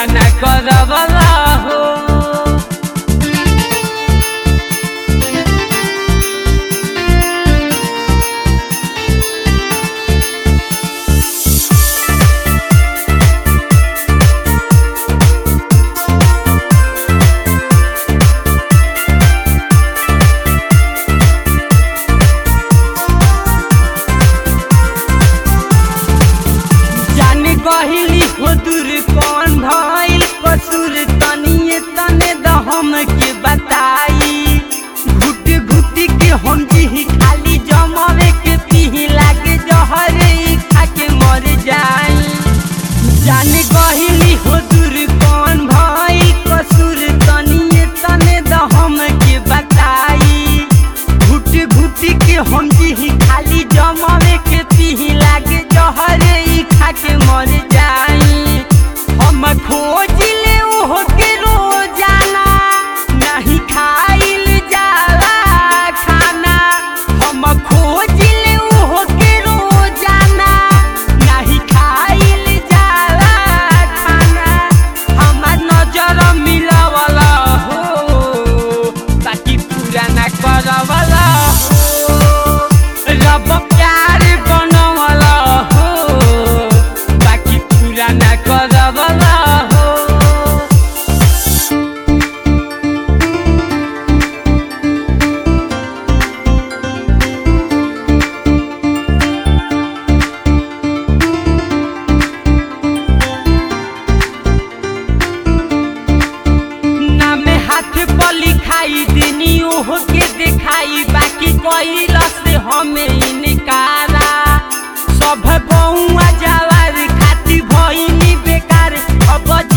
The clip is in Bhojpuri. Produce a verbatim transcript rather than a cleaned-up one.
न करवला हो। कहली हो दूर कौन भइल कसूर तनिए तने द हम के बताई। घुट घुट के हम जी खाली जमावे के पी लागे जहरे खा के मर जाई। जान कहली हो दूर कौन भइल कसूर तनिए तने द हम के बताई। घुट घुट के हम जी खाली जमावे के पी लागे जहरे खा के मर जाई। हम खोज ले ओह के रोजाना नहीं खाइल जाला खाना। हम खोज ले ओह के रोजाना नहीं खाइल जाला खाना। हमार नजर मिलावला हो ताकि पूरा ना करवला हो। रब प्यार बनवला हो बाकी पूरा ना करवला हो। नामे हाथ पर लिखाई देनी ओह के दिखाई बाकी कइला से हमें इनकारा। सब गौआ जवार खाती भइनी बेकार अब